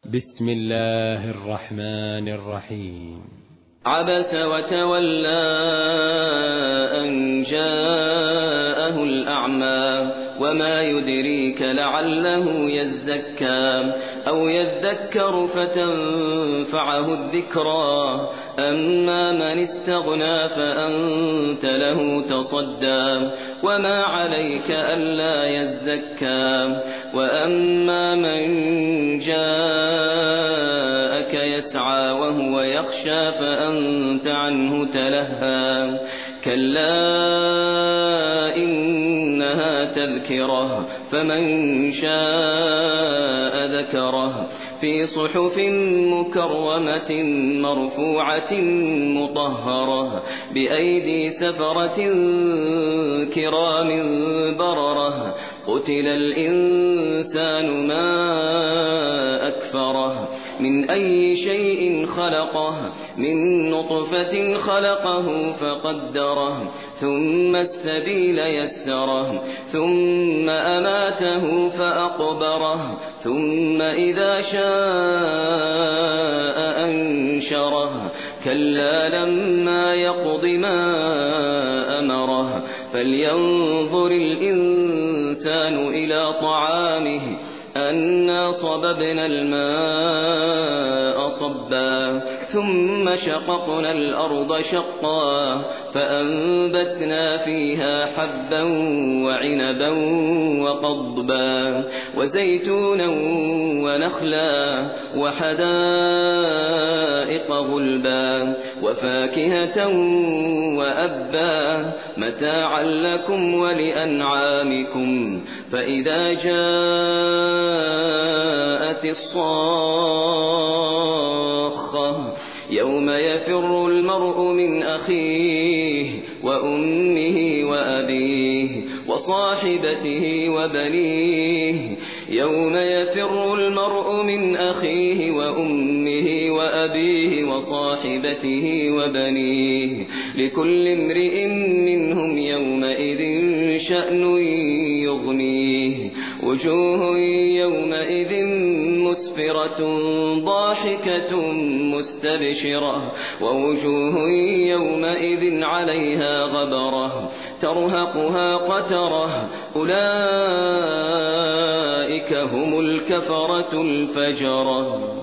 بسم الله الرحمن الرحيم. عبس وتولى أن جاءه الأعمى وما يدريك لعله يزكى أو يذكر فتنفعه الذكرى أما من استغنى فأنت له تصدى وما عليك ألا يزكى وأما من جاءك يسعى وهو يخشى فأنت عنه تلهى كلا إنها تذكرة فمن شاء ذكره في صحف مكرمة مرفوعة مطهرة بأيدي سفرة كرام بررة قتل الإنسان ما أكفره من أي شيء خلقه من نطفة خلقه فقدره ثم السبيل يسره ثم أماته فأقبره ثم إذا شاء أنشره كلا لما يقض ما أمره فلينظر الإنسان إلى طعامه أنا صببنا الماء صبا ثم شققنا الأرض شقا فأنبتنا فيها حبا وعنبا وقضبا وزيتونا ونخلا وحدائق غلبا وفاكهة وأبا متاعا لكم ولأنعامكم فإذا جاءت الصاخة يوم يفر المرء من أخيه وأمه وأبيه وصاحبته وبنيه يوم يفر المرء من أخيه وأمه وأبيه وصاحبته وبنيه لكل امرئ منهم يومئذ شأن يغنيه وجوه يومئذ مسفرة ضاحكة مستبشرة ووجوه يومئذ عليها غبرة ترهقها قترة أولئك هم الكفرة الفجرة.